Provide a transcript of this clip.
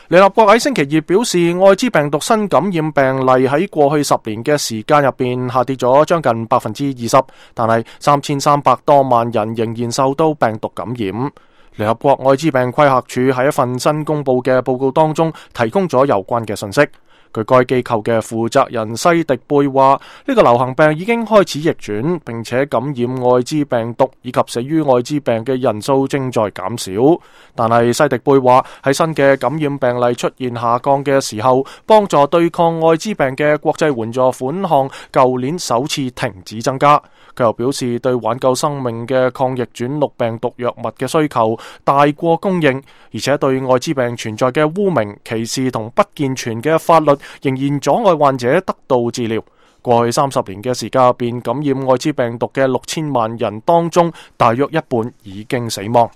聯合國喺星期二表示，艾滋病毒新感染病例喺過去10年嘅時間入邊下跌咗將近20%，但係3300多萬人仍然受到病毒感染。聯合國艾滋病規劃署喺一份新公布嘅報告當中提供咗有關嘅信息。據該機構嘅負責人西迪貝話，呢個流行病已經開始逆轉，並且感染艾滋病毒以及死於艾滋病嘅人數正在減少。但係西迪貝話，喺新嘅感染病例出現下降嘅時候，幫助對抗艾滋病嘅國際援助款項舊年首次停止增加。佢又表示，對挽救生命嘅抗逆轉錄病毒藥物嘅需求大過供應，而且對艾滋病存在嘅污名、歧視同不健全嘅法律仍然阻礙患者得到治療。過去30年嘅時間入邊，感染艾滋病毒嘅6000萬人當中，大約一半已經死亡。